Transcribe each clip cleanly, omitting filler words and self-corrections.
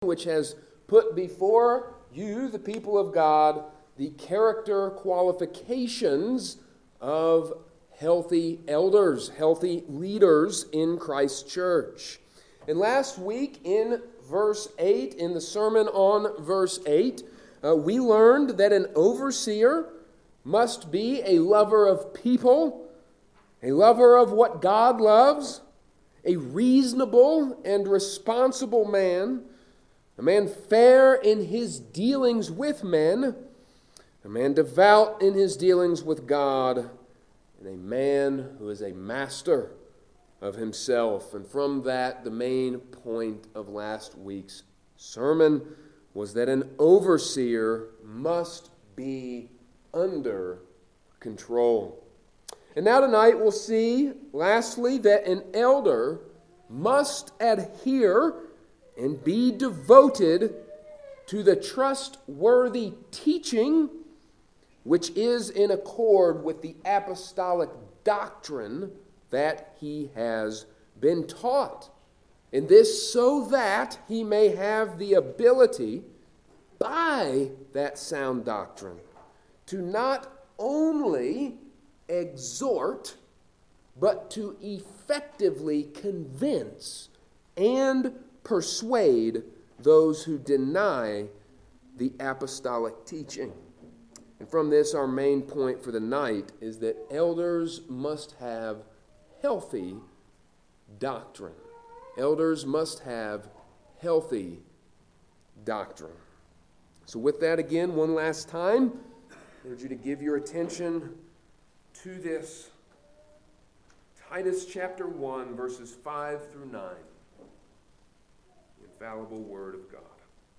which has put before you, the people of God, the character qualifications of healthy elders, healthy leaders in Christ's church. And last week in verse 8, in the sermon on verse 8, we learned that an overseer must be a lover of people, a lover of what God loves, a reasonable and responsible man, a man fair in his dealings with men, a man devout in his dealings with God, and a man who is a master of himself. And from that, the main point of last week's sermon was that an overseer must be under control. And now tonight we'll see, lastly, that an elder must adhere and be devoted to the trustworthy teaching which is in accord with the apostolic doctrine that he has been taught. And this so that he may have the ability, by that sound doctrine, to not only exhort, but to effectively convince and persuade those who deny the apostolic teaching. And from this, our main point for the night is that elders must have healthy doctrine. Elders must have healthy doctrine. So with that, again, one last time, I urge you to give your attention to this Titus chapter 1, verses 5 through 9. The infallible Word of God.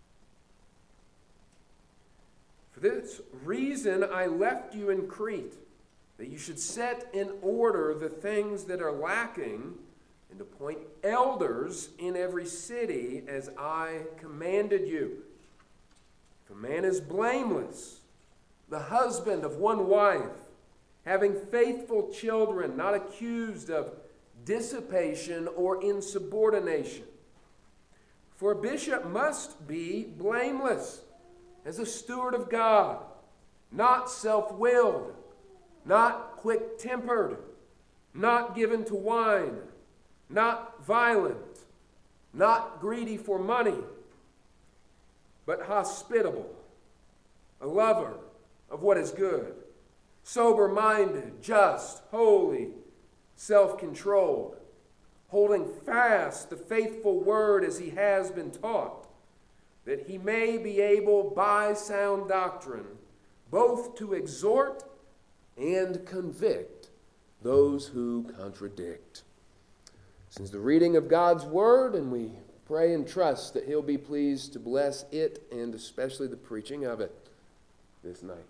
For this reason I left you in Crete, that you should set in order the things that are lacking, and appoint elders in every city as I commanded you. If a man is blameless, the husband of one wife, having faithful children, not accused of dissipation or insubordination. For a bishop must be blameless, as a steward of God, not self-willed, not quick-tempered, not given to wine, not violent, not greedy for money, but hospitable, a lover of what is good, sober-minded, just, holy, self-controlled, holding fast the faithful word as he has been taught, that he may be able by sound doctrine both to exhort and convict those who contradict. Since the reading of God's word, and we pray and trust that he'll be pleased to bless it and especially the preaching of it this night.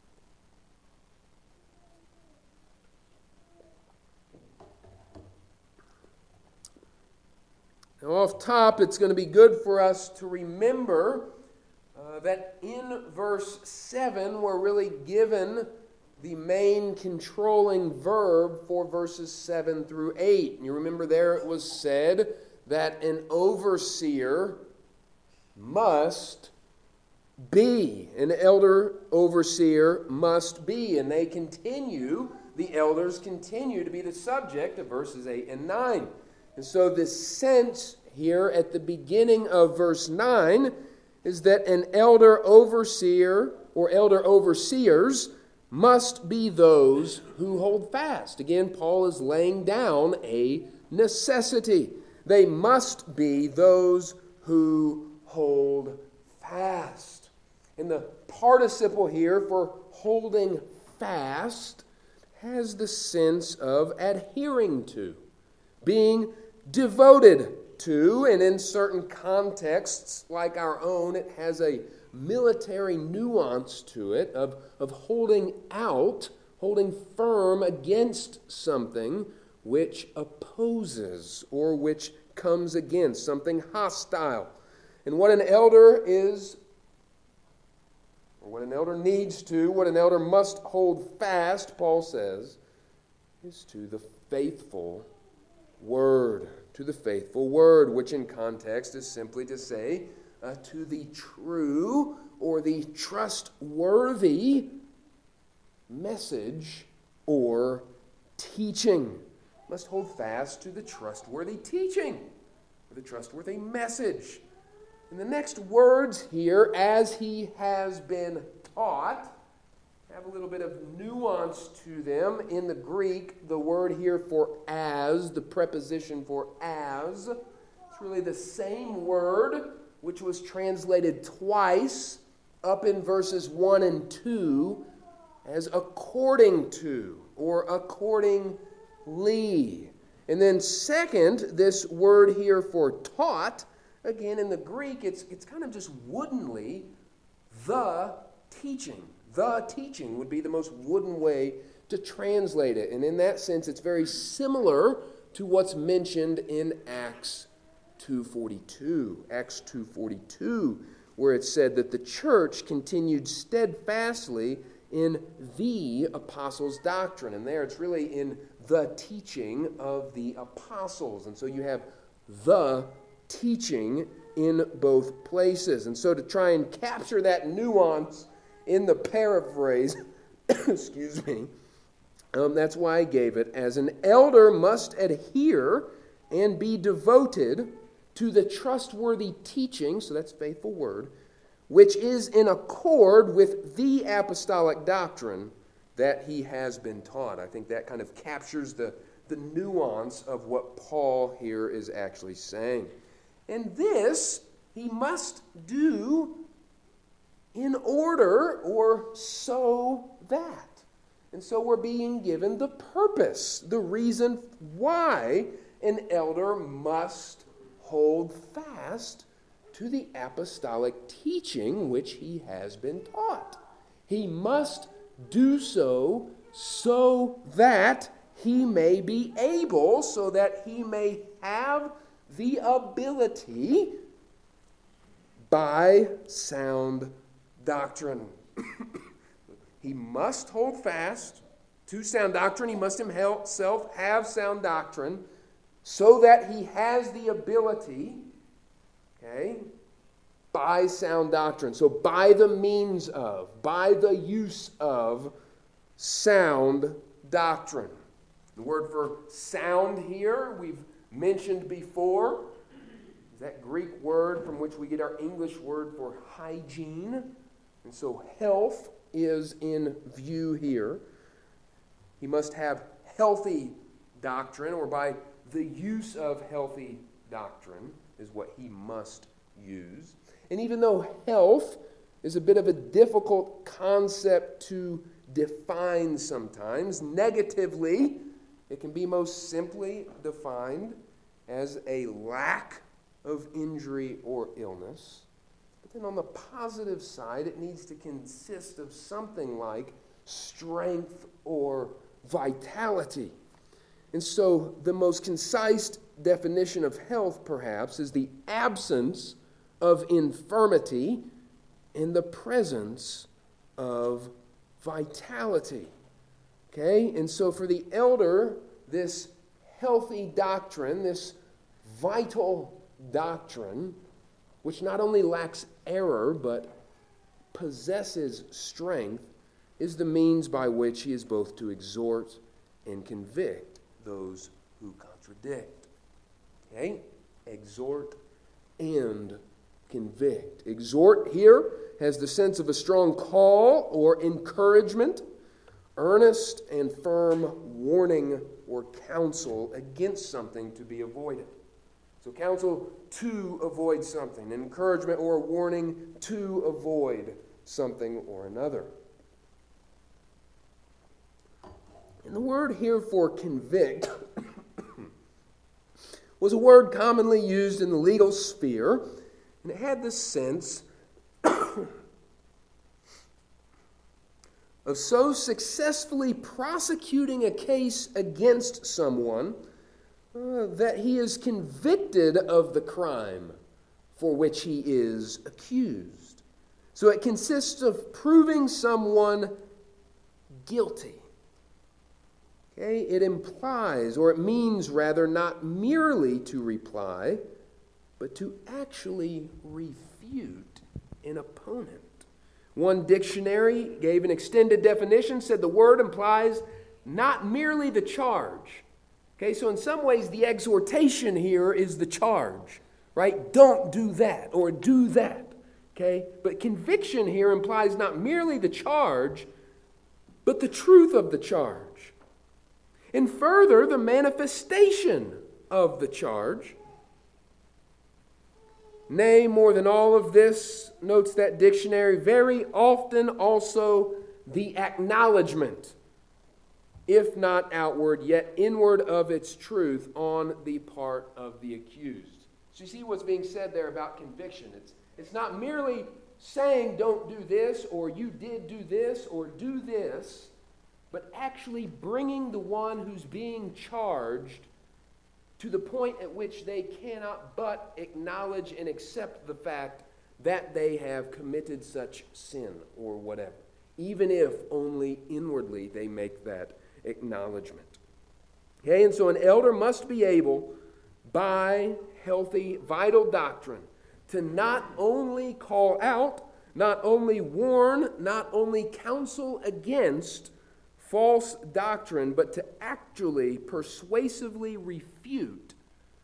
Now, off top, it's going to be good for us to remember that in verse 7, we're really given the main controlling verb for verses 7 through 8. And you remember there it was said that an overseer must be. An elder overseer must be. And the elders continue to be the subject of verses 8 and 9. And so this sense here at the beginning of verse 9 is that an elder overseer or elder overseers must be those who hold fast. Again, Paul is laying down a necessity. They must be those who hold fast. And the participle here for holding fast has the sense of adhering to, being devoted to, and in certain contexts like our own, it has a military nuance to it of holding out, holding firm against something which opposes or which comes against, something hostile. And what an elder is, or what an elder needs to, what an elder must hold fast, Paul says, is to the faithful word, to the faithful word, which in context is simply to say to the true or the trustworthy message or teaching. Must hold fast to the trustworthy teaching or the trustworthy message. And the next words here, as he has been taught, have a little bit of nuance to them. In the Greek, the word here for as, the preposition for as, it's really the same word which was translated twice up in verses 1 and 2 as according to or accordingly. And then second, this word here for taught, again in the Greek, it's kind of just woodenly the teaching. The teaching would be the most wooden way to translate it. And in that sense, it's very similar to what's mentioned in Acts 2:42. Acts 2:42, where it said that the church continued steadfastly in the apostles' doctrine. And there it's really in the teaching of the apostles. And so you have the teaching in both places. And so to try and capture that nuance in the paraphrase, excuse me, that's why I gave it as an elder must adhere and be devoted to the trustworthy teaching, so that's faithful word, which is in accord with the apostolic doctrine that he has been taught. I think that kind of captures the nuance of what Paul here is actually saying. And this he must do in order or so that. And so we're being given the purpose, the reason why an elder must hold fast to the apostolic teaching which he has been taught. He must do so that he may be able, so that he may have the ability by sound doctrine. He must hold fast to sound doctrine. He must himself have sound doctrine so that he has the ability, by sound doctrine. So by the means of, by the use of sound doctrine. The word for sound here we've mentioned before is that Greek word from which we get our English word for hygiene. And so health is in view here. He must have healthy doctrine, or by the use of healthy doctrine is what he must use. And even though health is a bit of a difficult concept to define sometimes, negatively, it can be most simply defined as a lack of injury or illness. But then on the positive side, it needs to consist of something like strength or vitality. And so the most concise definition of health, perhaps, is the absence of infirmity in the presence of vitality. And so for the elder, this healthy doctrine, this vital doctrine, which not only lacks error but possesses strength, is the means by which he is both to exhort and convict those who contradict. Exhort and convict. Exhort here has the sense of a strong call or encouragement, earnest and firm warning or counsel against something to be avoided. So counsel to avoid something, encouragement or warning to avoid something or another. And the word here for convict was a word commonly used in the legal sphere, and it had the sense of so successfully prosecuting a case against someone that he is convicted of the crime for which he is accused. So it consists of proving someone guilty. It implies, or it means rather, not merely to reply, but to actually refute. refute an opponent. One dictionary gave an extended definition, said the word implies not merely the charge. Okay, so in some ways the exhortation here is the charge, right? Don't do that or do that. Okay, but conviction here implies not merely the charge, but the truth of the charge. And further, the manifestation of the charge. Nay, more than all of this, notes that dictionary, very often also the acknowledgement, if not outward, yet inward of its truth on the part of the accused. So you see what's being said there about conviction. It's not merely saying don't do this, or you did do this, or do this, but actually bringing the one who's being charged to the point at which they cannot but acknowledge and accept the fact that they have committed such sin or whatever, even if only inwardly they make that acknowledgement. Okay, and so an elder must be able, by healthy, vital doctrine, to not only call out, not only warn, not only counsel against false doctrine, but to actually persuasively refute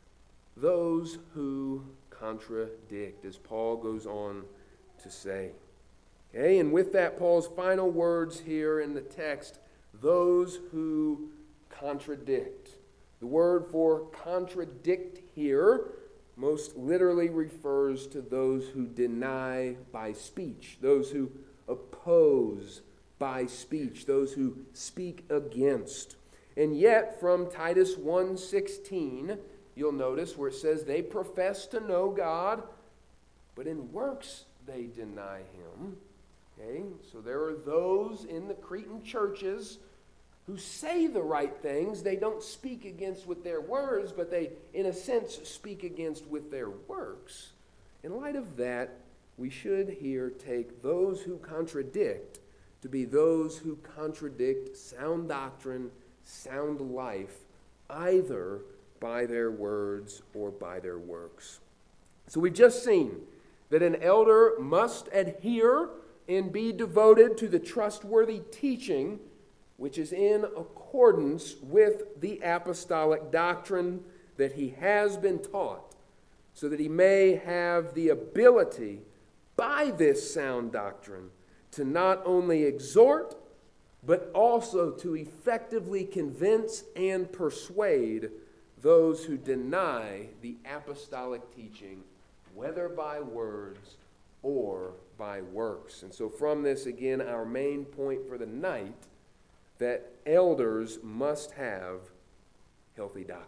those who contradict, as Paul goes on to say. Okay, and with that, Paul's final words here in the text, those who contradict. The word for contradict here most literally refers to those who deny by speech, those who oppose by speech, those who speak against. And yet, from Titus 1:16, you'll notice where it says they profess to know God, but in works they deny him. Okay, so there are those in the Cretan churches who say the right things. They don't speak against with their words, but they, in a sense, speak against with their works. In light of that, we should here take those who contradict to be those who contradict sound doctrine, sound life, either by their words or by their works. So we've just seen that an elder must adhere and be devoted to the trustworthy teaching which is in accordance with the apostolic doctrine that he has been taught, so that he may have the ability by this sound doctrine to not only exhort, but also to effectively convince and persuade those who deny the apostolic teaching, whether by words or by works. And so from this, again, our main point for the night, that elders must have healthy doctrine.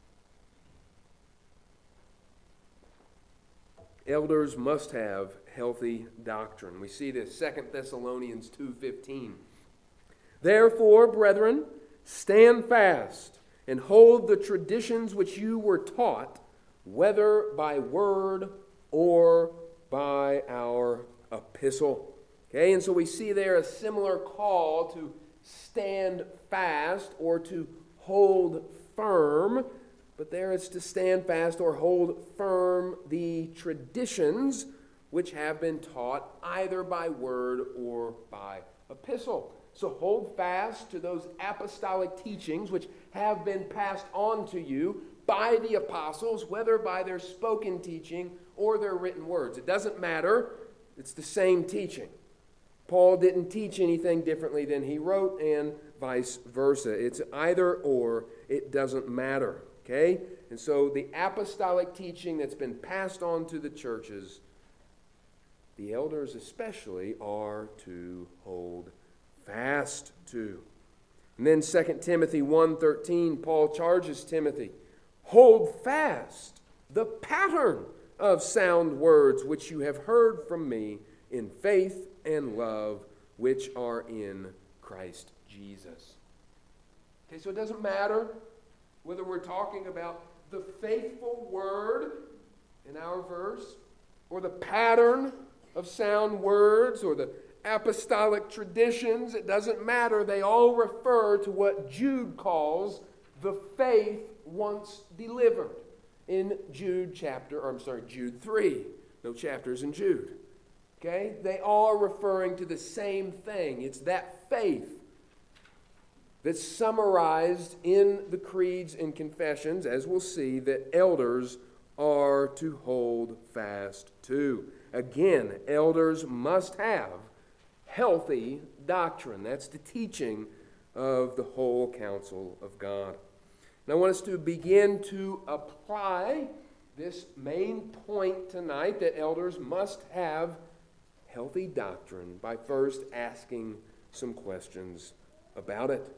Elders must have healthy doctrine. We see this 2 Thessalonians 2:15. Therefore, brethren, stand fast and hold the traditions which you were taught, whether by word or by our epistle. Okay, and so we see there a similar call to stand fast or to hold firm, but there it's to stand fast or hold firm the traditions which have been taught either by word or by epistle. So hold fast to those apostolic teachings which have been passed on to you by the apostles, whether by their spoken teaching or their written words. It doesn't matter. It's the same teaching. Paul didn't teach anything differently than he wrote, and vice versa. It's either or. It doesn't matter. Okay? And so the apostolic teaching that's been passed on to the churches, the elders especially, are to hold fast to. And then 2 Timothy 1:13, Paul charges Timothy, hold fast the pattern of sound words which you have heard from me in faith and love which are in Christ Jesus. Okay, so it doesn't matter whether we're talking about the faithful word in our verse, or the pattern of sound words, or the apostolic traditions. It doesn't matter. They all refer to what Jude calls the faith once delivered in Jude 3. no chapters in Jude. Okay? They all are referring to the same thing. It's that faith that's summarized in the creeds and confessions, as we'll see, that elders are to hold fast to. Again, elders must have healthy doctrine. That's the teaching of the whole counsel of God. And I want us to begin to apply this main point tonight, that elders must have healthy doctrine, by first asking some questions about it.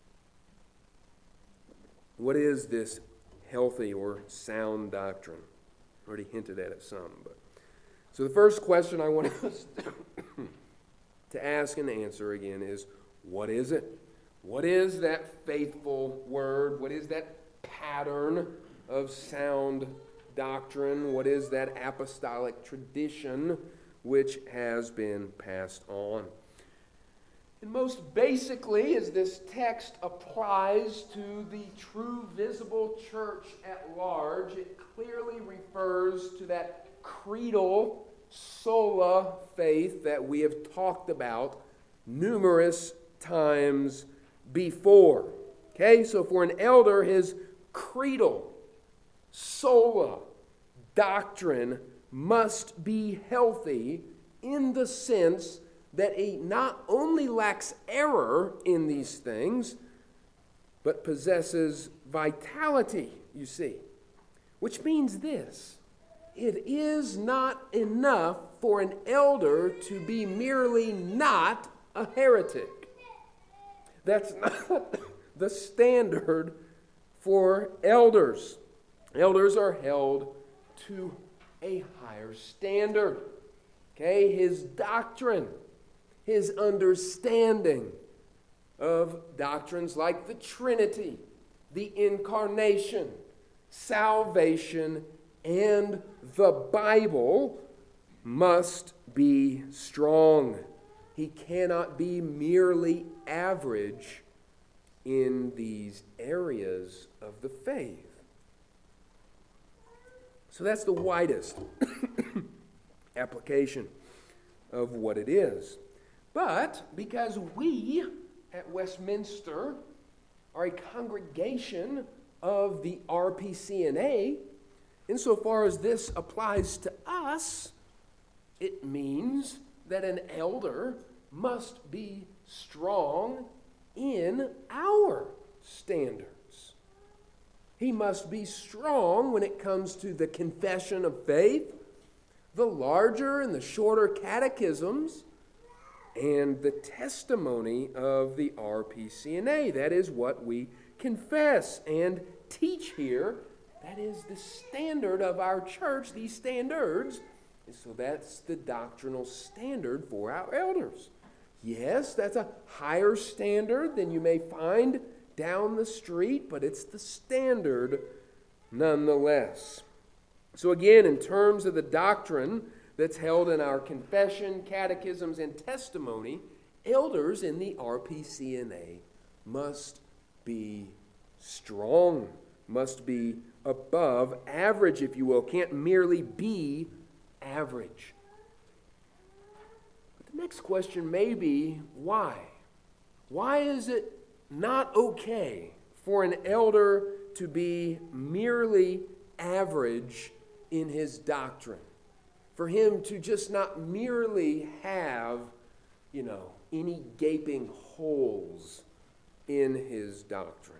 What is this healthy or sound doctrine? I already hinted at it some. So the first question I want us to ask and answer again is, what is it? What is that faithful word? What is that pattern of sound doctrine? What is that apostolic tradition which has been passed on? And most basically, as this text applies to the true visible church at large, it clearly refers to that creedal sola faith that we have talked about numerous times before. Okay, so for an elder, his creedal sola doctrine must be healthy in the sense that he not only lacks error in these things, but possesses vitality, you see. Which means this: it is not enough for an elder to be merely not a heretic. That's not the standard for elders. Elders are held to a higher standard. Okay, his doctrine, his understanding of doctrines like the Trinity, the Incarnation, salvation, and the Bible must be strong. He cannot be merely average in these areas of the faith. So that's the widest application of what it is. But because we at Westminster are a congregation of the RPCNA, insofar as this applies to us, it means that an elder must be strong in our standards. He must be strong when it comes to the confession of faith, the larger and the shorter catechisms, and the testimony of the RPCNA. That is what we confess and teach here. That is the standard of our church, these standards. And so that's the doctrinal standard for our elders. Yes, that's a higher standard than you may find down the street, but it's the standard nonetheless. So again, in terms of the doctrine that's held in our confession, catechisms, and testimony, elders in the RPCNA must be strong, must be above average, if you will, can't merely be average. But the next question may be, why? Why is it not okay for an elder to be merely average in his doctrine? For him to just not merely have, any gaping holes in his doctrine?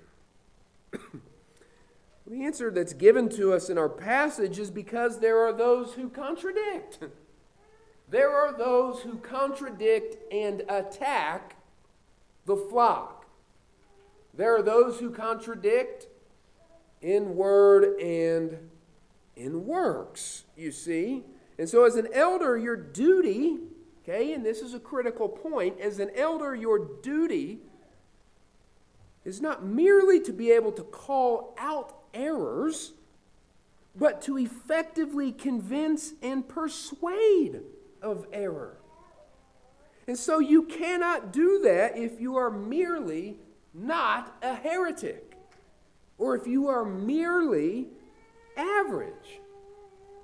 The answer that's given to us in our passage is because there are those who contradict. There are those who contradict and attack the flock. There are those who contradict in word and in works, you see. And so as an elder, your duty, okay, and this is a critical point, as an elder, your duty is not merely to be able to call out errors, but to effectively convince and persuade of error. And so you cannot do that if you are merely not a heretic, or if you are merely average.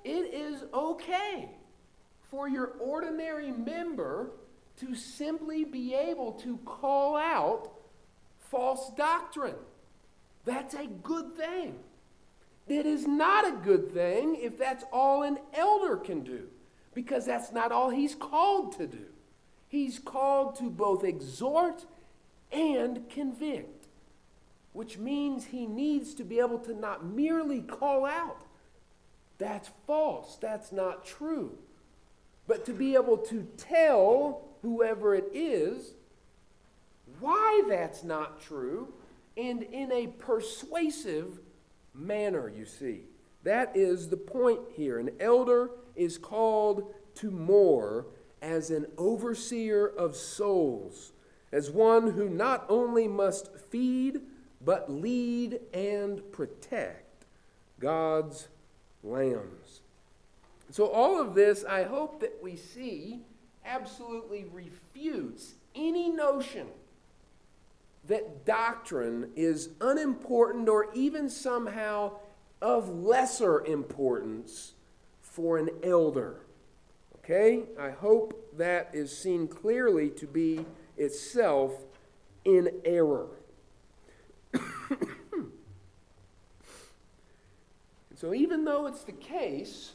it is okay for your ordinary member to simply be able to call out false doctrine. That's a good thing. It is not a good thing if that's all an elder can do, because that's not all he's called to do. He's called to both exhort and convict, which means he needs to be able to not merely call out, that's false, that's not true, but to be able to tell whoever it is why that's not true, and in a persuasive manner, you see. That is the point here. An elder is called to more as an overseer of souls, as one who not only must feed, but lead and protect God's lambs. So all of this, I hope that we see, absolutely refutes any notion that doctrine is unimportant or even somehow of lesser importance for an elder. Okay? I hope that is seen clearly to be itself in error. So even though it's the case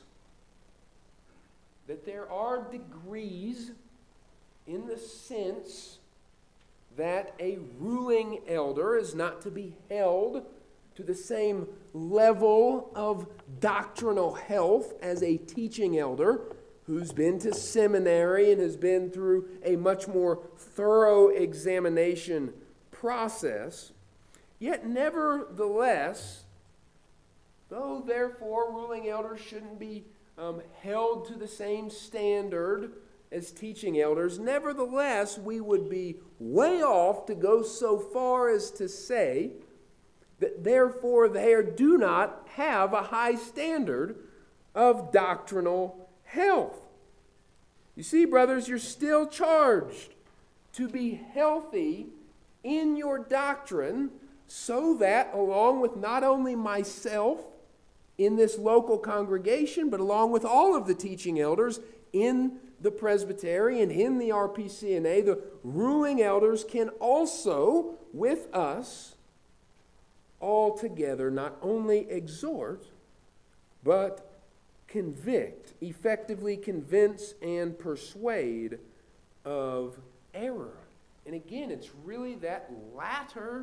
that there are degrees in the sense that a ruling elder is not to be held to the same level of doctrinal health as a teaching elder who's been to seminary and has been through a much more thorough examination process, yet nevertheless, though therefore ruling elders shouldn't be held to the same standard as teaching elders, nevertheless, we would be way off to go so far as to say that therefore they do not have a high standard of doctrinal health. You see, brothers, you're still charged to be healthy in your doctrine so that, along with not only myself in this local congregation, but along with all of the teaching elders in the presbytery and in the RPCNA, the ruling elders can also, with us, all together, not only exhort, but convict, effectively convince and persuade of error. And again, it's really that latter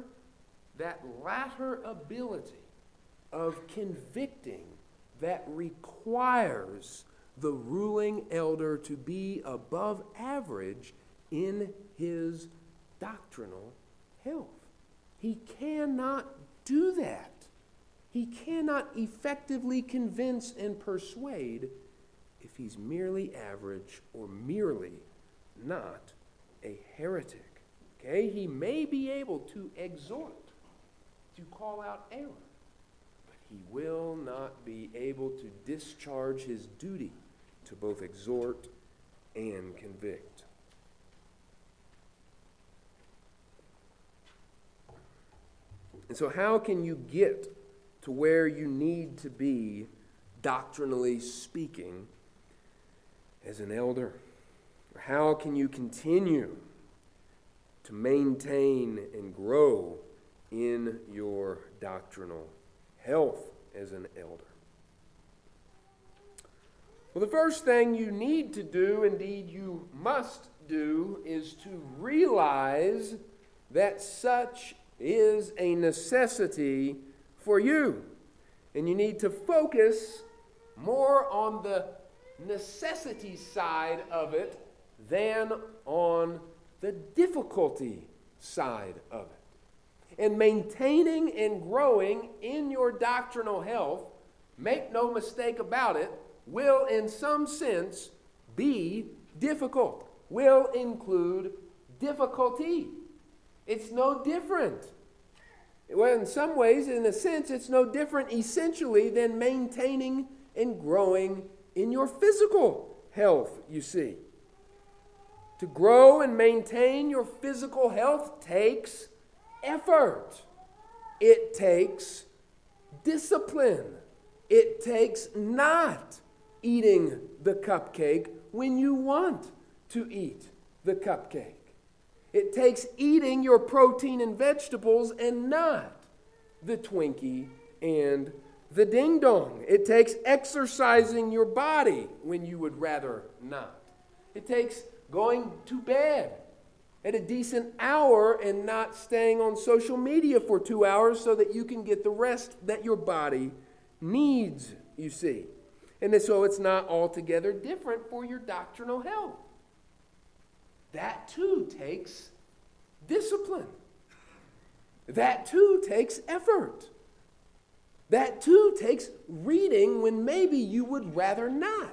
ability of convicting that requires the ruling elder to be above average in his doctrinal health. He cannot do that. He cannot effectively convince and persuade if he's merely average or merely not a heretic. Okay? He may be able to exhort, to call out error, but he will not be able to discharge his duty to both exhort and convict. And so how can you get to where you need to be, doctrinally speaking, as an elder? Or how can you continue to maintain and grow in your doctrinal health as an elder? Well, the first thing you need to do, indeed you must do, is to realize that such is a necessity for you. And you need to focus more on the necessity side of it than on the difficulty side of it. And maintaining and growing in your doctrinal health, make no mistake about it, will in some sense be difficult, will include difficulty. It's no different. Well, in some ways, in a sense, it's no different essentially than maintaining and growing in your physical health, you see. To grow and maintain your physical health takes effort. It takes discipline. It takes not eating the cupcake when you want to eat the cupcake. It takes eating your protein and vegetables and not the Twinkie and the ding dong. It takes exercising your body when you would rather not. It takes going to bed at a decent hour and not staying on social media for 2 hours so that you can get the rest that your body needs, you see. And so it's not altogether different for your doctrinal health. That too takes discipline. That too takes effort. That too takes reading when maybe you would rather not.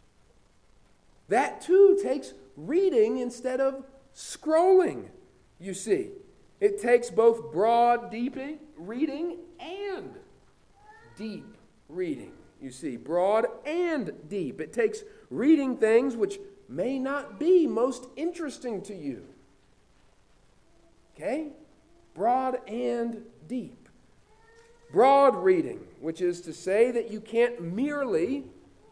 That too takes reading instead of scrolling, you see. It takes both broad, deep reading and deep reading, you see. Broad and deep. It takes reading things which may not be most interesting to you. Okay? Broad and deep. Broad reading, which is to say that you can't merely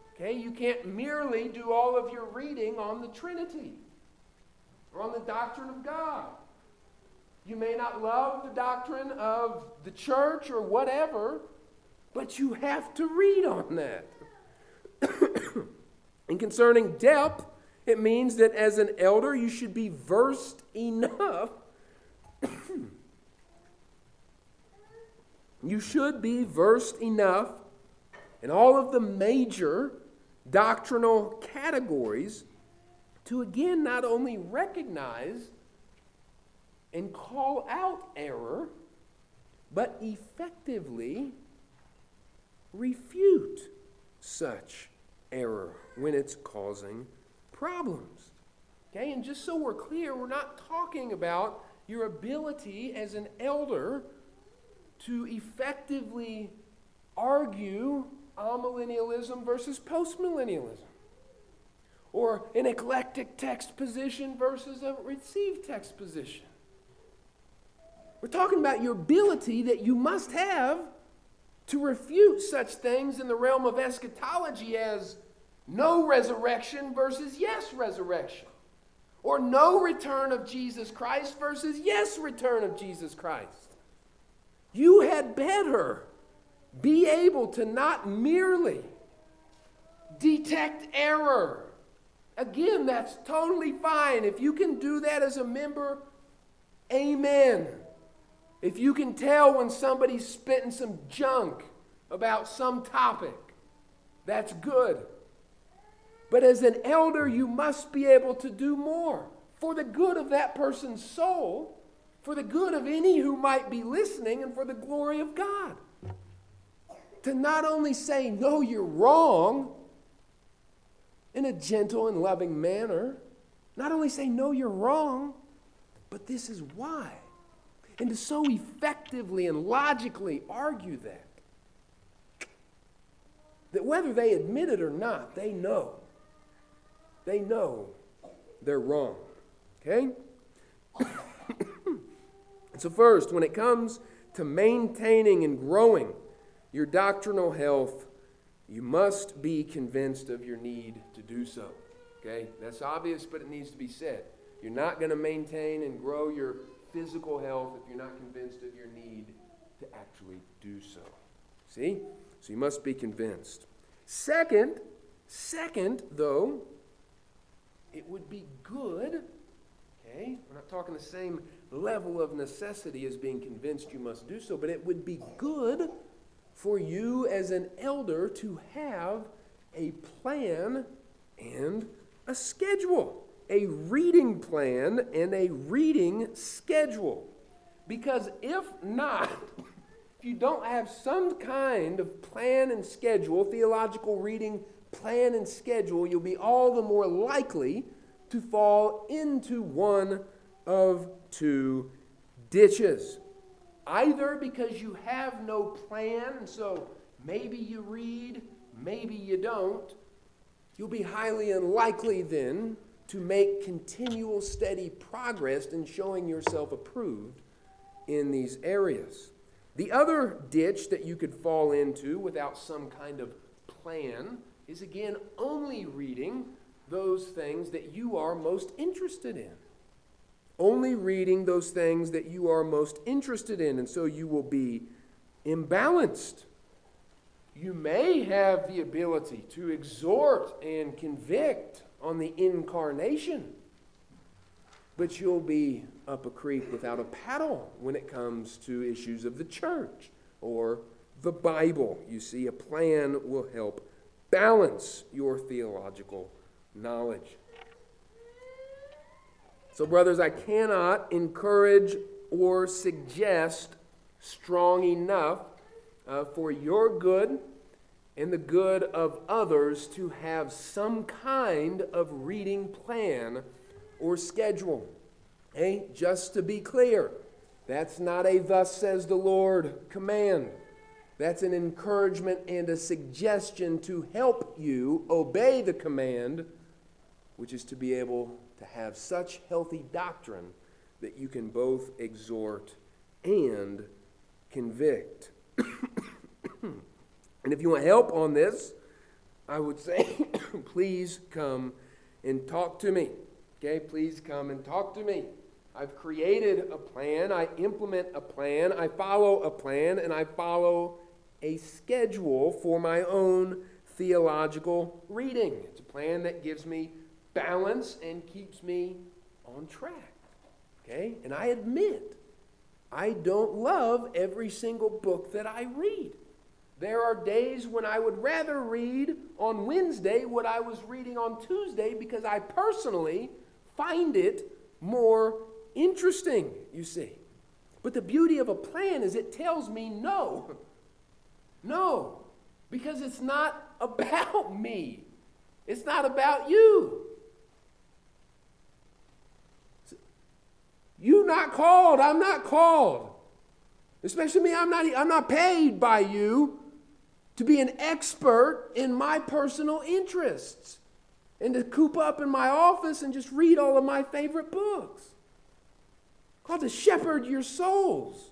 do all of your reading on the Trinity or on the doctrine of God. You may not love the doctrine of the church or whatever, but you have to read on that. And concerning depth, it means that as an elder, you should be versed enough. You should be versed enough in all of the major doctrinal categories to again not only recognize and call out error, but effectively refute such error when it's causing problems. Okay, and just so we're clear, we're not talking about your ability as an elder to effectively argue amillennialism versus postmillennialism, or an eclectic text position versus a received text position. We're talking about your ability that you must have to refute such things in the realm of eschatology as no resurrection versus yes resurrection, or no return of Jesus Christ versus yes return of Jesus Christ. You had better be able to not merely detect error. Again, that's totally fine. If you can do that as a member, amen. If you can tell when somebody's spitting some junk about some topic, that's good. But as an elder, you must be able to do more for the good of that person's soul, for the good of any who might be listening, and for the glory of God. To not only say, no, you're wrong, in a gentle and loving manner, not only say, no, you're wrong, but this is why. And to so effectively and logically argue that whether they admit it or not, they know. They know they're wrong. Okay? So first, when it comes to maintaining and growing your doctrinal health, you must be convinced of your need to do so. Okay? That's obvious, but it needs to be said. You're not going to maintain and grow your physical health if you're not convinced of your need to actually do so. See? So you must be convinced. Second, though, it would be good, okay? We're not talking the same level of necessity as being convinced you must do so, but it would be good for you as an elder to have a plan and a schedule, a reading plan and a reading schedule. Because if not, if you don't have some kind of plan and schedule, theological reading plan and schedule, you'll be all the more likely to fall into one of two ditches. Either because you have no plan, and so maybe you read, maybe you don't. You'll be highly unlikely then to make continual steady progress in showing yourself approved in these areas. The other ditch that you could fall into without some kind of plan is again only reading those things that you are most interested in. Only reading those things that you are most interested in, and so you will be imbalanced. You may have the ability to exhort and convict on the incarnation, but you'll be up a creek without a paddle when it comes to issues of the church or the Bible. You see, a plan will help balance your theological knowledge. So, brothers, I cannot encourage or suggest strong enough for your good and the good of others to have some kind of reading plan or schedule. Okay? Just to be clear, that's not a "thus says the Lord" command. That's an encouragement and a suggestion to help you obey the command, which is to be able to have such healthy doctrine that you can both exhort and convict. And if you want help on this, I would say, please come and talk to me. Okay, please come and talk to me. I've created a plan, I implement a plan, I follow a plan, and I follow a schedule for my own theological reading. It's a plan that gives me balance and keeps me on track. Okay? And I admit, I don't love every single book that I read. There are days when I would rather read on Wednesday what I was reading on Tuesday because I personally find it more interesting, you see. But the beauty of a plan is it tells me no. No. Because it's not about me. It's not about you. You're not called. I'm not called. Especially me, I'm not paid by you to be an expert in my personal interests and to coop up in my office and just read all of my favorite books. I'm called to shepherd your souls.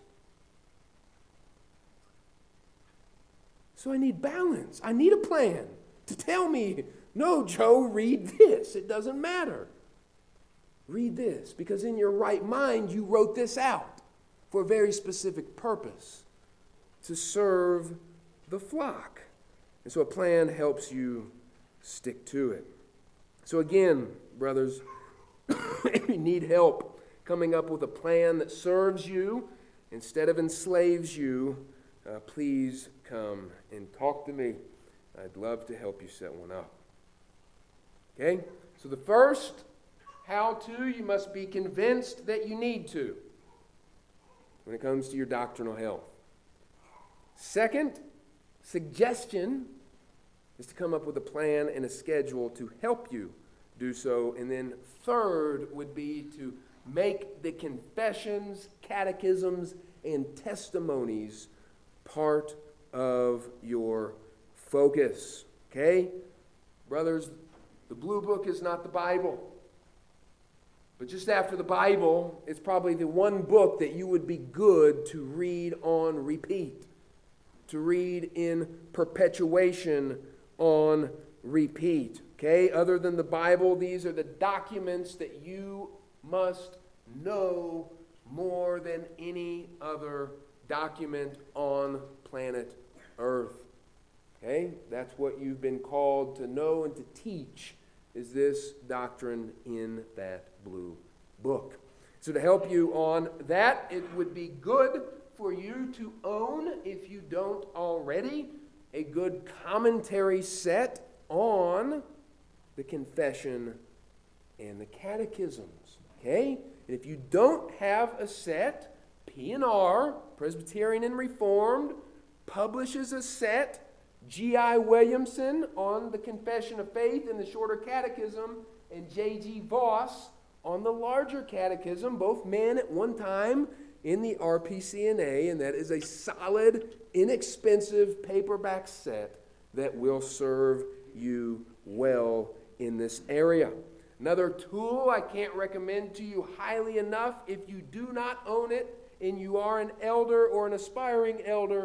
So I need balance. I need a plan to tell me, no, Joe, read this. It doesn't matter. Read this, because in your right mind you wrote this out for a very specific purpose, to serve the flock. And so a plan helps you stick to it. So again, brothers, if you need help coming up with a plan that serves you instead of enslaves you, please come and talk to me. I'd love to help you set one up. Okay? So the first how-to, you must be convinced that you need to when it comes to your doctrinal health. Second, suggestion is to come up with a plan and a schedule to help you do so. And then third would be to make the confessions, catechisms, and testimonies part of your focus. Okay? Brothers, the Blue Book is not the Bible. But just after the Bible, it's probably the one book that you would be good to read on repeat, to read in perpetuation on repeat. Okay? Other than the Bible, these are the documents that you must know more than any other document on planet Earth. Okay? That's what you've been called to know and to teach, is this doctrine in that blue book. So to help you on that, it would be good for you to own, if you don't already, a good commentary set on the confession and the catechisms. Okay? And if you don't have a set, P&R, Presbyterian and Reformed, publishes a set. G.I. Williamson on the Confession of Faith and the Shorter Catechism, and J.G. Voss on the Larger Catechism, both men at one time in the RPCNA, and that is a solid, inexpensive paperback set that will serve you well in this area. Another tool I can't recommend to you highly enough if you do not own it and you are an elder or an aspiring elder,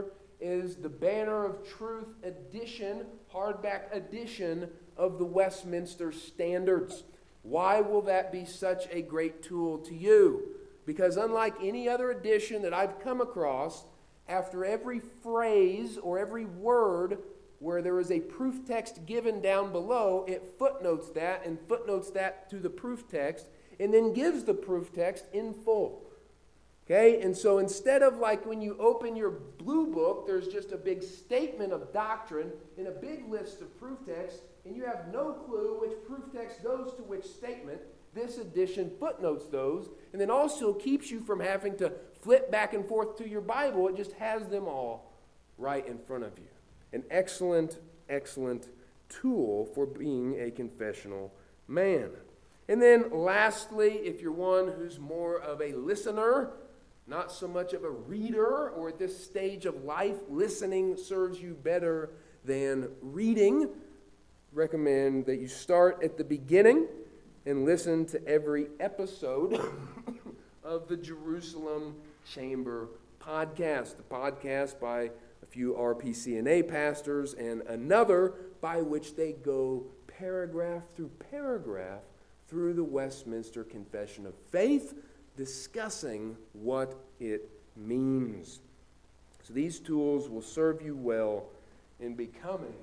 is the Banner of Truth edition, hardback edition of the Westminster Standards. Why will that be such a great tool to you? Because unlike any other edition that I've come across, after every phrase or every word where there is a proof text given down below, it footnotes that and footnotes that to the proof text and then gives the proof text in full. Okay, and so instead of like when you open your blue book, there's just a big statement of doctrine and a big list of proof texts, and you have no clue which proof text goes to which statement, this edition footnotes those, and then also keeps you from having to flip back and forth to your Bible. It just has them all right in front of you. An excellent, excellent tool for being a confessional man. And then lastly, if you're one who's more of a listener, not so much of a reader, or at this stage of life, listening serves you better than reading, recommend that you start at the beginning and listen to every episode of the Jerusalem Chamber podcast, the podcast by a few RPCNA pastors and another by which they go paragraph through paragraph through the Westminster Confession of Faith, discussing what it means. So these tools will serve you well in becoming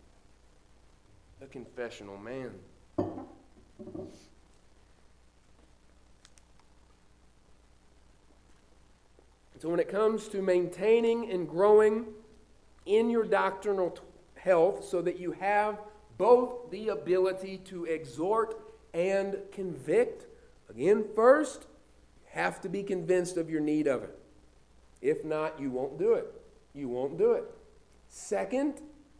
a confessional man. So when it comes to maintaining and growing in your doctrinal health so that you have both the ability to exhort and convict, again, first, you have to be convinced of your need of it. If not, you won't do it. You won't do it. Second,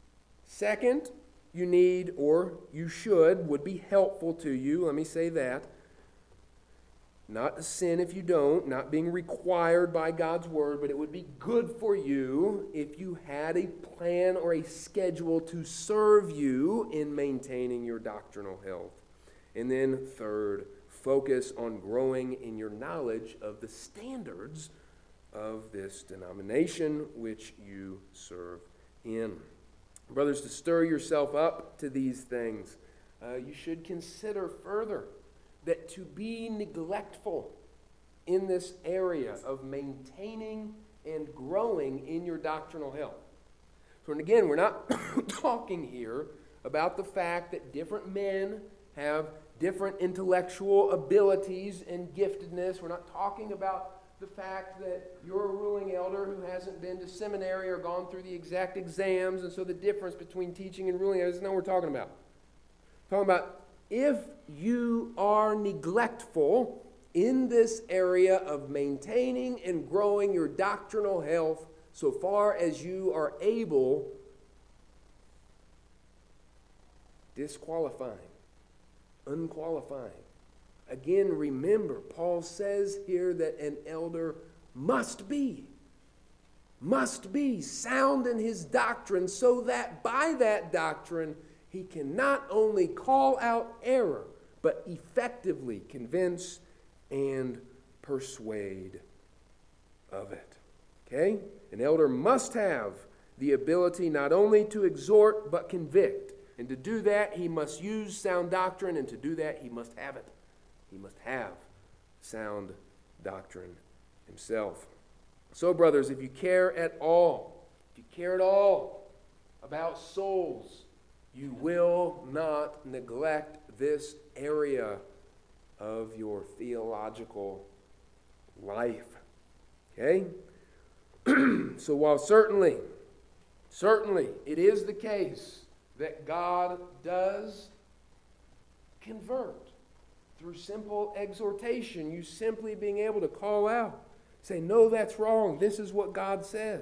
you need, or you should, would be helpful to you, let me say that, not a sin if you don't, not being required by God's word, but it would be good for you if you had a plan or a schedule to serve you in maintaining your doctrinal health. And then third, focus on growing in your knowledge of the standards of this denomination which you serve in. Brothers, to stir yourself up to these things, you should consider further that to be neglectful in this area of maintaining and growing in your doctrinal health. So, and again, we're not talking here about the fact that different men have different intellectual abilities and giftedness. We're not talking about the fact that you're a ruling elder who hasn't been to seminary or gone through the exact exams, and so the difference between teaching and ruling elders is not what we're talking about. We're talking about if you are neglectful in this area of maintaining and growing your doctrinal health so far as you are able, disqualifying, unqualifying. Again, remember, Paul says here that an elder must be sound in his doctrine so that by that doctrine he can not only call out error, but effectively convince and persuade of it. Okay? An elder must have the ability not only to exhort, but convict. And to do that, he must use sound doctrine, and to do that, he must have it. He must have sound doctrine himself. So, brothers, if you care at all about souls, you will not neglect this area of your theological life. Okay? So while certainly it is the case that God does convert through simple exhortation, you simply being able to call out, say, no, that's wrong, this is what God says.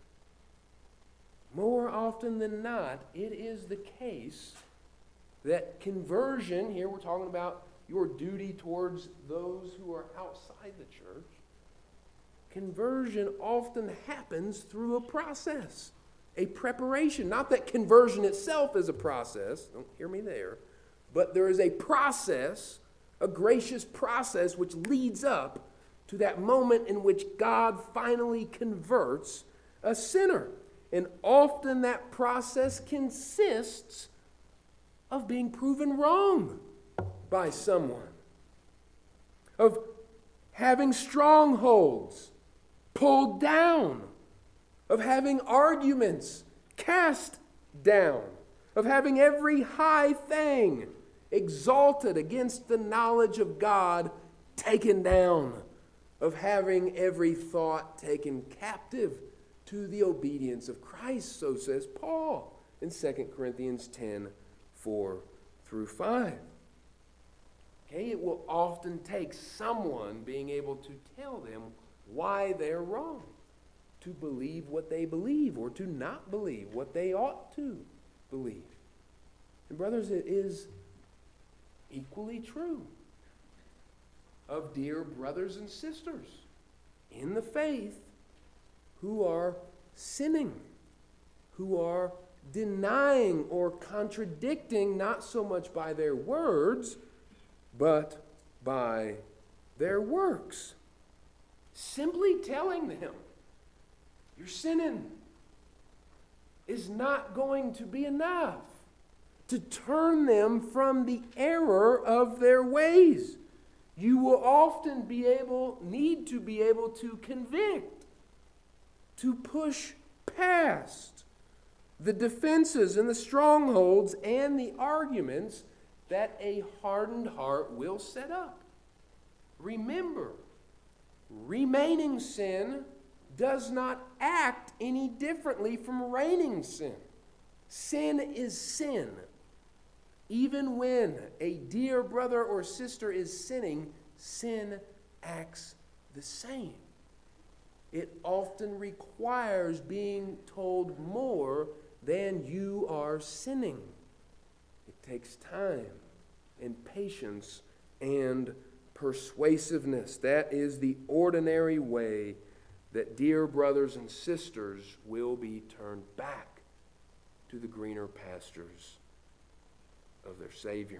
More often than not, it is the case that conversion, here we're talking about your duty towards those who are outside the church, conversion often happens through a process, a preparation. Not that conversion itself is a process, don't hear me there, but there is a process, a gracious process which leads up to that moment in which God finally converts a sinner. And often that process consists of being proven wrong by someone, of having strongholds pulled down, of having arguments cast down, of having every high thing exalted against the knowledge of God taken down, of having every thought taken captive to the obedience of Christ, so says Paul in 2 Corinthians 10, 4 through 5. Okay, it will often take someone being able to tell them why they're wrong, to believe what they believe or to not believe what they ought to believe. And brothers, it is equally true of dear brothers and sisters in the faith who are sinning, who are denying or contradicting, not so much by their words, but by their works. Simply telling them, you're sinning, is not going to be enough to turn them from the error of their ways. You will often need to be able to convict, to push past the defenses and the strongholds and the arguments that a hardened heart will set up. Remember, remaining sin does not act any differently from reigning sin. Sin is sin. Even when a dear brother or sister is sinning, sin acts the same. It often requires being told more than you are sinning. It takes time and patience and persuasiveness. That is the ordinary way that dear brothers and sisters will be turned back to the greener pastures of their Savior.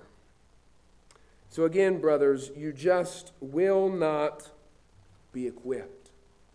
So again, brothers, you just will not be equipped.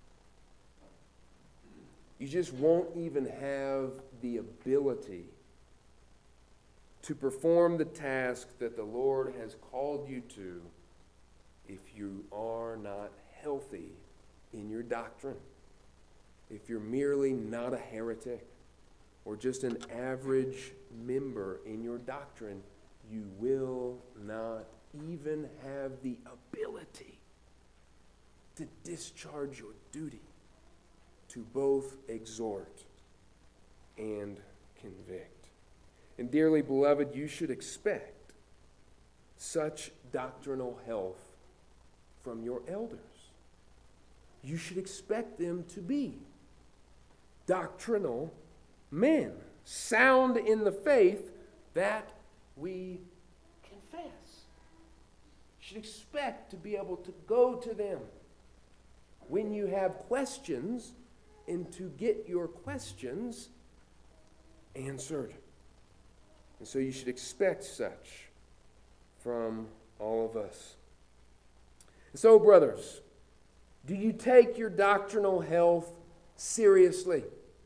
You just won't even have the ability to perform the task that the Lord has called you to if you are not healthy in your doctrine, if you're merely not a heretic or just an average member in your doctrine, you will not even have the ability to discharge your duty to both exhort and convict. And dearly beloved, you should expect such doctrinal health from your elders. You should expect them to be doctrinal men, sound in the faith that we confess. You should expect to be able to go to them when you have questions and to get your questions answered. And so you should expect such from all of us. And so, brothers, do you take your doctrinal health seriously?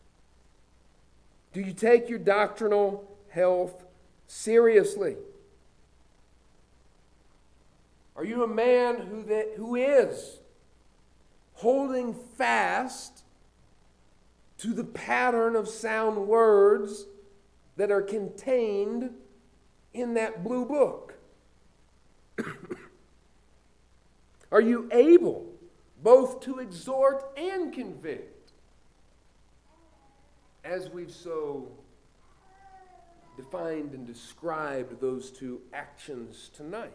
Do you take your doctrinal health seriously? Are you a man who is holding fast to the pattern of sound words that are contained in that blue book? Are you able both to exhort and convict, as we've so defined and described those two actions tonight?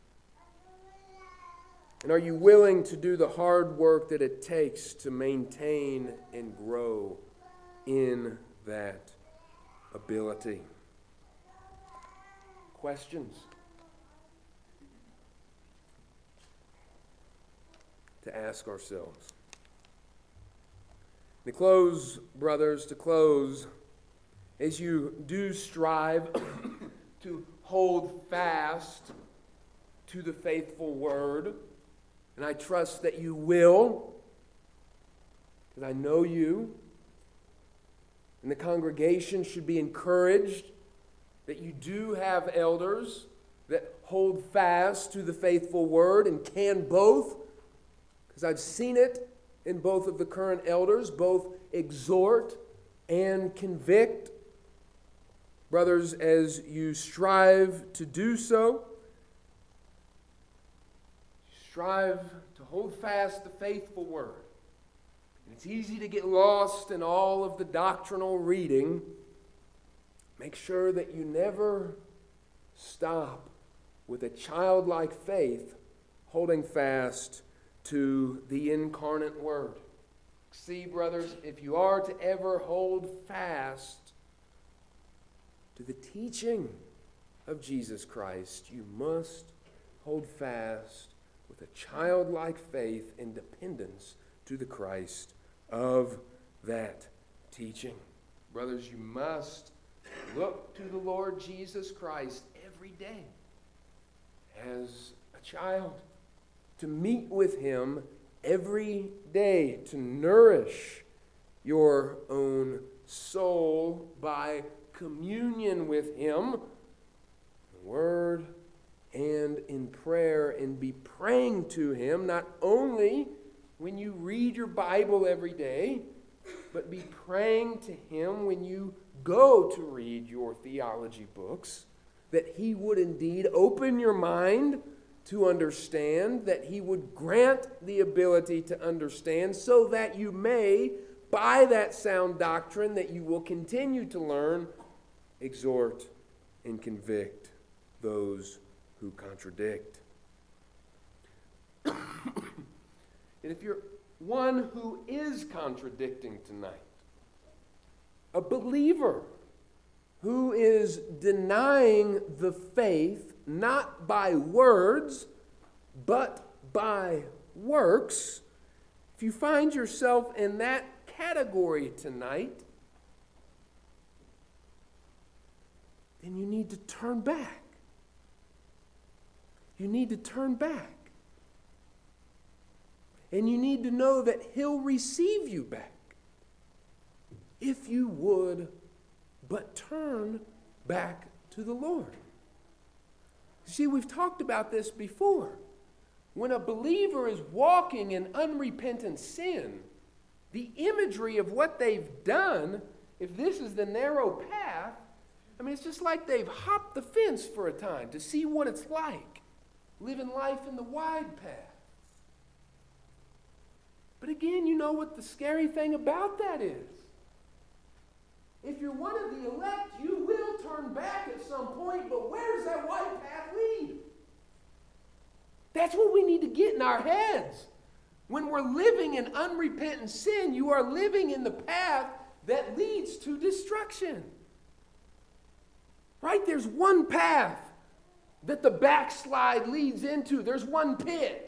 And are you willing to do the hard work that it takes to maintain and grow in that ability? Questions? To ask ourselves. To close, brothers, to close, as you do strive to hold fast to the faithful word, and I trust that you will, because I know you, And the congregation should be encouraged that you do have elders that hold fast to the faithful word and can both, because I've seen it in both of the current elders, both exhort and convict. Brothers, as you strive to do so, strive to hold fast the faithful word. And it's easy to get lost in all of the doctrinal reading. Make sure that you never stop with a childlike faith holding fast to the incarnate word. See, brothers, if you are to ever hold fast to the teaching of Jesus Christ, you must hold fast with a childlike faith and dependence to the Christ of that teaching. Brothers, you must look to the Lord Jesus Christ every day as a child, to meet with him every day, to nourish your own soul by communion with him, the word and in prayer, and be praying to him not only when you read your Bible every day, but be praying to him when you go to read your theology books, that he would indeed open your mind to understand, that he would grant the ability to understand, so that you may, by that sound doctrine that you will continue to learn, exhort and convict those who contradict. And if you're one who is contradicting tonight, a believer who is denying the faith not by words but by works, if you find yourself in that category tonight, then you need to turn back. You need to turn back. And you need to know that he'll receive you back if you would but turn back to the Lord. See, we've talked about this before. When a believer is walking in unrepentant sin, the imagery of what they've done, if this is the narrow path, I mean, it's just like they've hopped the fence for a time to see what it's like, living life in the wide path. But again, you know what the scary thing about that is? If you're one of the elect, you will turn back at some point, but where does that wide path lead? That's what we need to get in our heads. When we're living in unrepentant sin, you are living in the path that leads to destruction. Right? There's one path that the backslide leads into. There's one pit.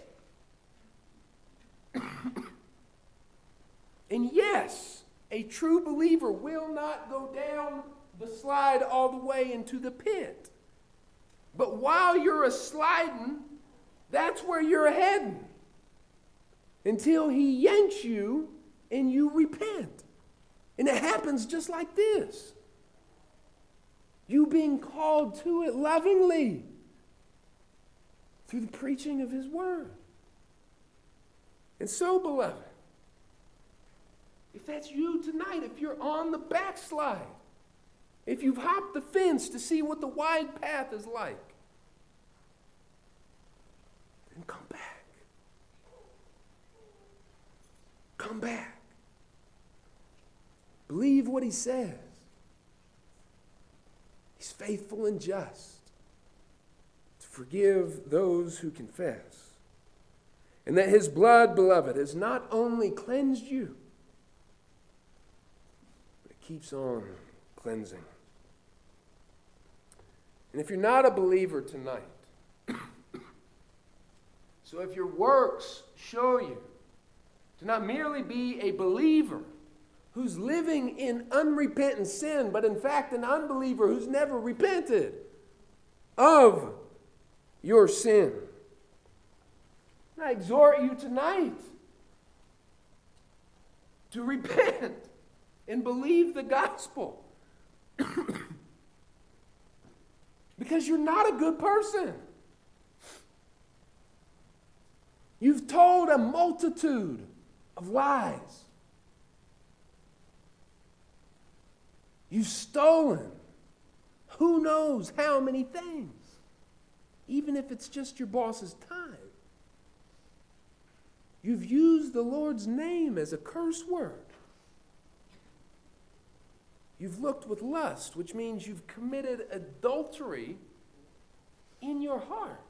And yes, a true believer will not go down the slide all the way into the pit. But while you're a-sliding, that's where you're heading. Until he yanks you and you repent. And it happens just like this. You being called to it lovingly through the preaching of his word. And so, beloved, if that's you tonight, if you're on the backslide, if you've hopped the fence to see what the wide path is like, then come back. Come back. Believe what he says. He's faithful and just to forgive those who confess. And that his blood, beloved, has not only cleansed you, but it keeps on cleansing. And if you're not a believer tonight, so if your works show you to not merely be a believer who's living in unrepentant sin, but in fact an unbeliever who's never repented of your sin, I exhort you tonight to repent and believe the gospel. Because you're not a good person. You've told a multitude of lies. You've stolen who knows how many things, even if it's just your boss's time. You've used the Lord's name as a curse word. You've looked with lust, which means you've committed adultery in your heart.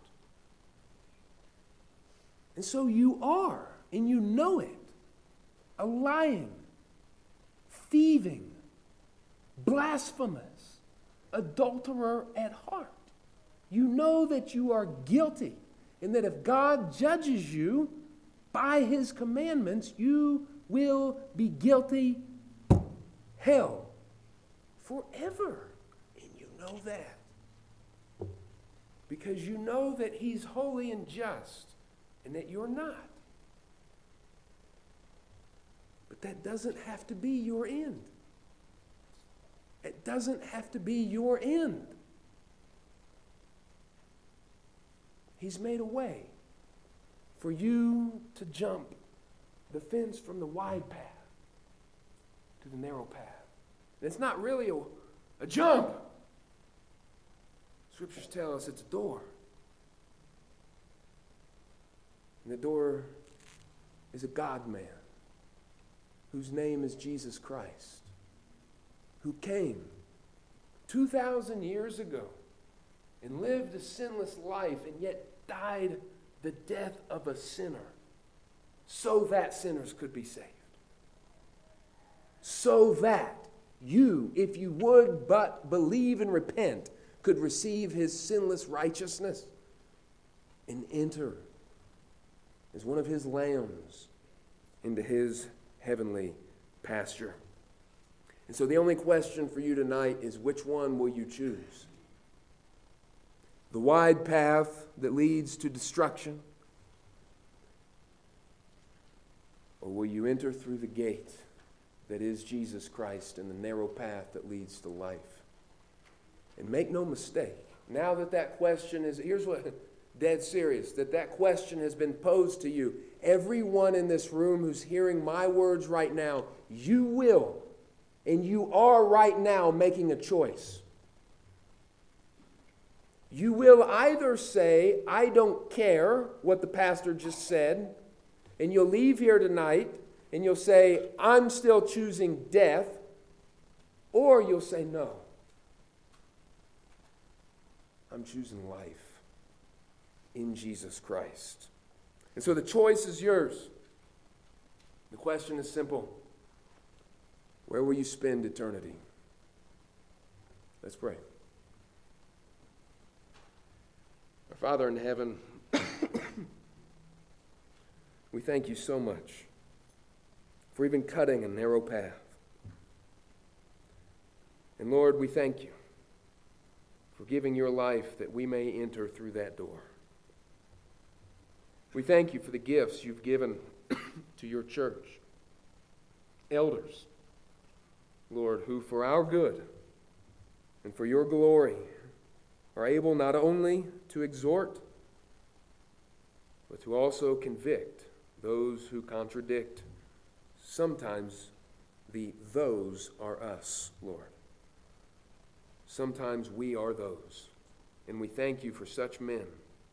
And so you are, and you know it, a lying, thieving, blasphemous adulterer at heart. You know that you are guilty, and that if God judges you by his commandments, you will be guilty hell forever. And you know that. Because you know that he's holy and just, and that you're not. But that doesn't have to be your end. It doesn't have to be your end. He's made a way for you to jump the fence from the wide path to the narrow path. And it's not really a jump. Scriptures tell us it's a door. And the door is a God-man whose name is Jesus Christ, who came 2,000 years ago and lived a sinless life and yet died the death of a sinner so that sinners could be saved. So that you, if you would but believe and repent, could receive his sinless righteousness and enter as one of his lambs into his heavenly pasture. And so the only question for you tonight is, which one will you choose? The wide path that leads to destruction? Or will you enter through the gate that is Jesus Christ and the narrow path that leads to life? And make no mistake, now that question is, here's what, dead serious, that question has been posed to you. Everyone in this room who's hearing my words right now, you will, and you are right now making a choice. You will either say, I don't care what the pastor just said, and you'll leave here tonight and you'll say, I'm still choosing death, or you'll say, no, I'm choosing life in Jesus Christ. And so the choice is yours. The question is simple. Where will you spend eternity? Let's pray. Our Father in heaven, we thank you so much for even cutting a narrow path. And Lord, we thank you for giving your life that we may enter through that door. We thank you for the gifts you've given to your church. Elders, Lord, who for our good and for your glory are able not only to exhort, but to also convict those who contradict. Sometimes those are us, Lord. Sometimes we are those. And we thank you for such men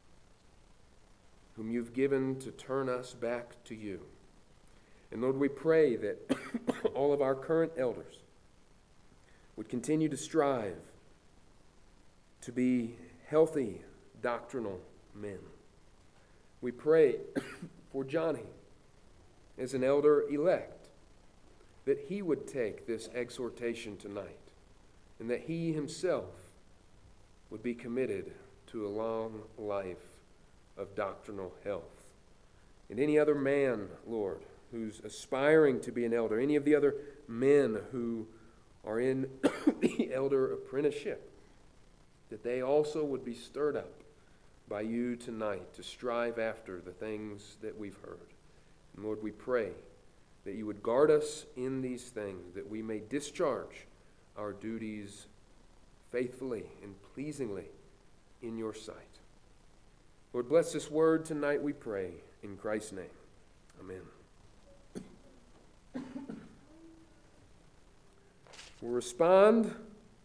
whom you've given to turn us back to you. And Lord, we pray that all of our current elders would continue to strive to be healthy doctrinal men. We pray for Johnny as an elder-elect, that he would take this exhortation tonight, and that he himself would be committed to a long life of doctrinal health. And any other man, Lord, who's aspiring to be an elder, any of the other men who are in the elder apprenticeship, that they also would be stirred up by you tonight to strive after the things that we've heard. And Lord, we pray that you would guard us in these things, that we may discharge our duties faithfully and pleasingly in your sight. Lord, bless this word tonight, we pray, in Christ's name. Amen. We'll respond